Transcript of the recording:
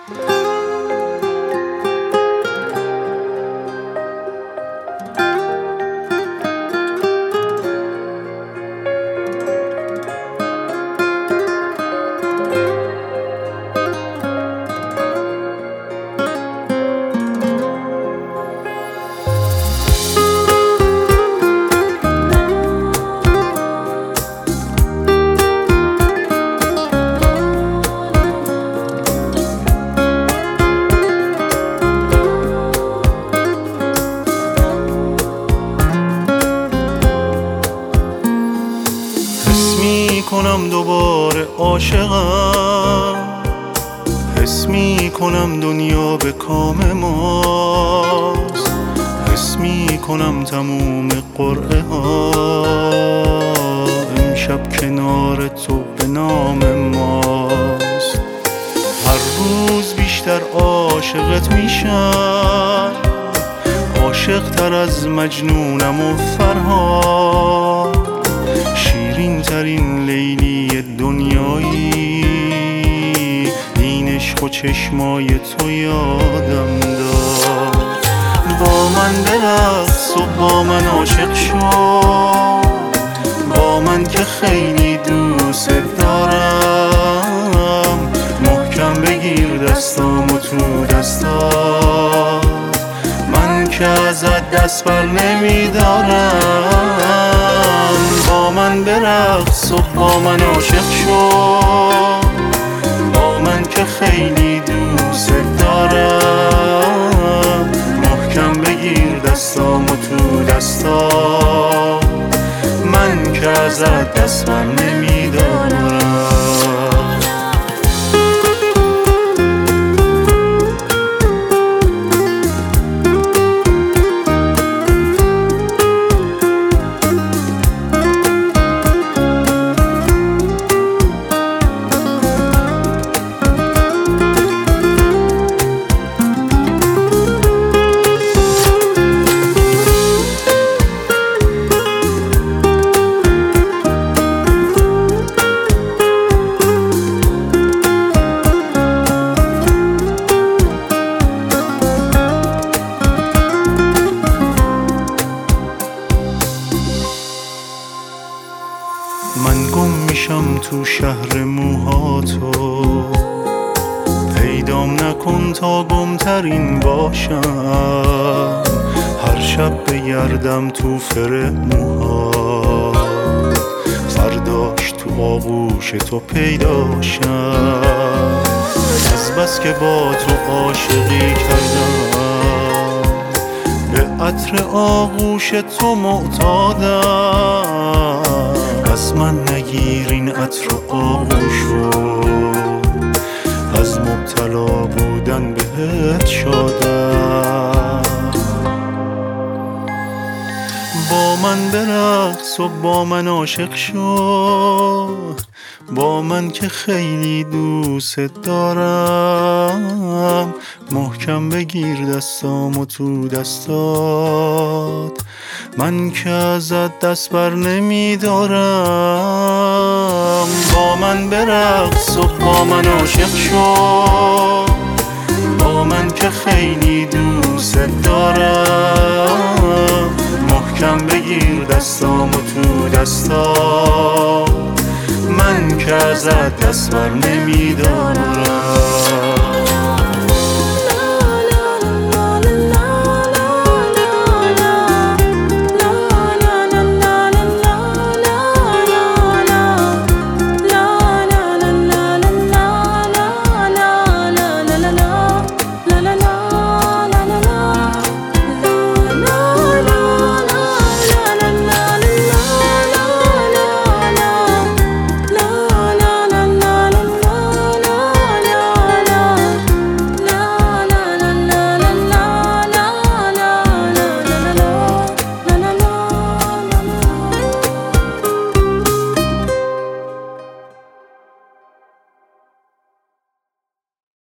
کنم دوباره عاشقم، حس می کنم دنیا به کام ماست، حس می کنم تموم قرعه ها امشب کنار تو به نام ماست. هر روز بیشتر عاشقت میشم، عاشق تر از مجنونم و فرهاد، شیرین ترین لیلی دنیایی، این عشق و چشمای تو یادم داد. با من برقص و با من عاشق شو، با من که خیلی دوست دارم، محکم بگیر دستامو تو دستات، من که ازت دست بر نمیدارم. با من برقص و با من عاشق شو، با من که خیلی دوست دارم، محکم بگیر دستامو تو دستات، من که ازت دست بر نمیدارم. من گم میشم تو شهر موهاتو، پیدام نکن تا گمترین باشم، هر شب بگردم تو فر موهات، فرداش تو آغوش تو پیداشم. از بس که با تو عاشقی کردم، به عطر آغوش تو معتادم، از من نگیر این عطر آغوشو، از مبتلا بودن بهت شادم. با من برقص و با من عاشق شو، با من که خیلی دوست دارم، محکم بگیر دستامو تو دستات، من که ازت دست بر نمیدارم. با من برقص و با من عاشق شو، با من که خیلی دوست دارم، محکم بگیر دستامو تو دستات، من که ازت دست بر نمیدارم.